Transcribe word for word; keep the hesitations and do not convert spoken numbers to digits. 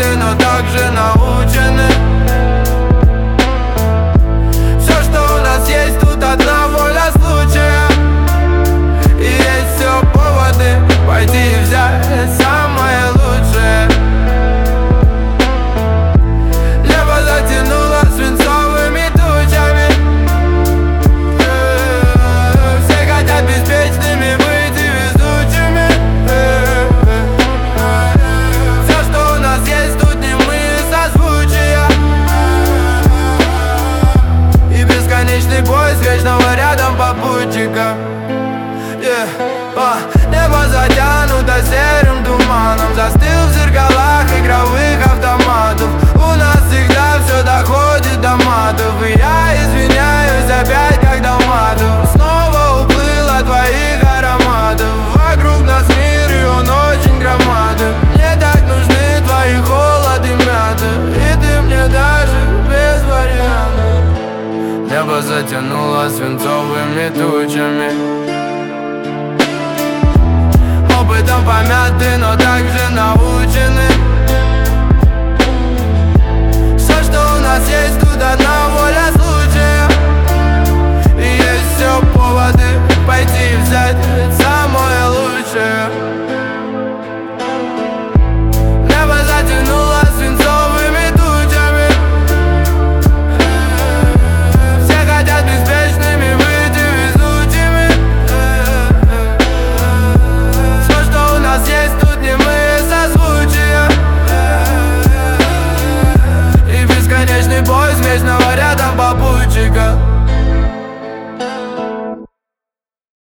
помяты, но также научены. Все, что у нас есть, тут одна воля случая. И есть все поводы пойти и взять самое лучшее. Небо затянуло свинцовыми тучами. Все хотят беспечными быть и везучими. Все, что у нас есть, тут не мы созвучия. И бесконечный поиск вечного рядом попутчика. Yeah. А, небо затянуто серым туманом, застыл в зеркалах игровых автоматов. У нас всегда все доходит до матов, и я извиняюсь опять как Долматов. Снова уплыл от твоих ароматов. Вокруг нас мир, и он очень громаден. Мне так нужны твои холод и мята, и ты мне даже без вариантов. Небо затянуло свинцовыми тучами. Опытом помяты, но также